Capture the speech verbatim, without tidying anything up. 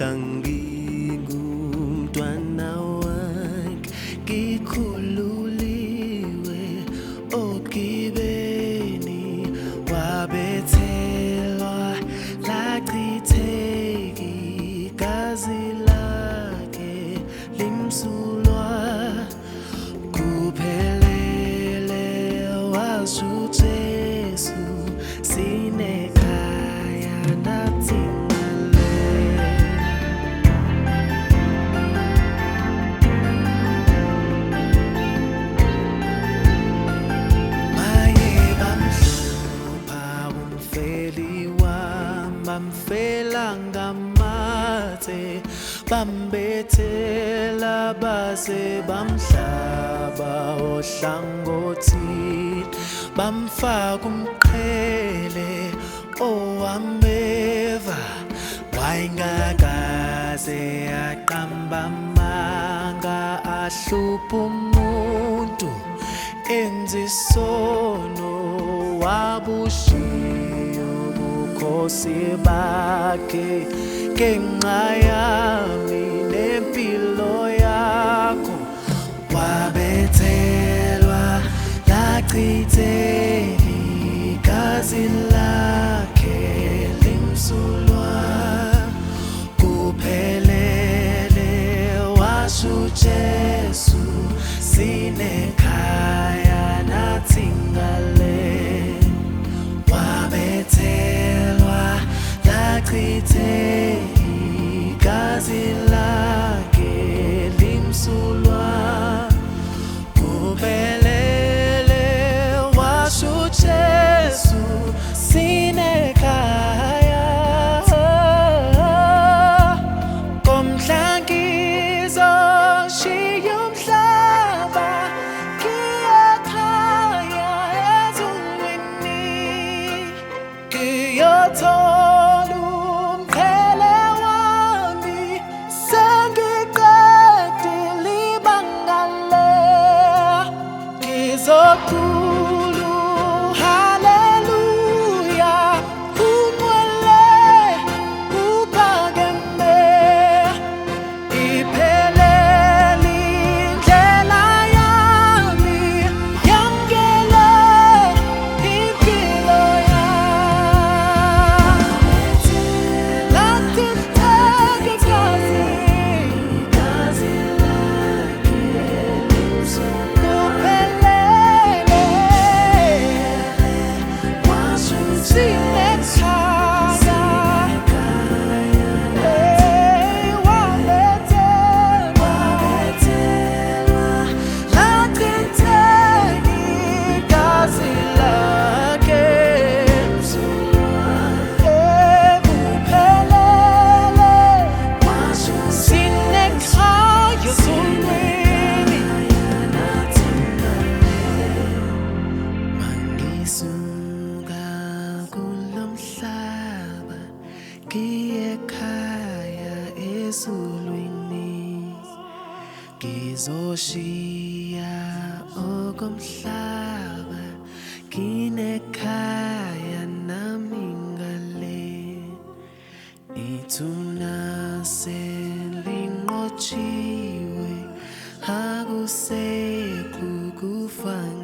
ngingumntwana wakhe ngikhululiwe ogibeni wabethelwa lachitheka igazi lakhe limsulwa kuphelele washo uJesu sinekhaya nathi bamfela ngamathe bambethela base bamhlaba ohlangothini bamfaka umqhele owameva wayengakaze aqamba amanga ahlupha umuntu enza isono wabushiya ubukhosi bakhe ngenxa yami nempilo yakho wabethelwa lachitheka igazi lakhe limsulwa kuphelele washo uJesu sinekhaya nathi ngale wabethelwa lachitheka igazi lakhe limsulwa kuphelele washo uJesu sinekhaya komhlangizo shiya umhlaba ngiyakhaya ezulwini ngiyothola umqhele wami sengiqedile ibanga le ngizokhulu haleluya umwele uphakeme iphelele indlela yami yamkela impilo yami lachitheka igazi kuphelele Mangisuka kulomhlaba ngiyekhaya ezulwini ngizoshiya okomhlaba nginekhaya nami ngale ithuna selinqotshiwe akusekho kufa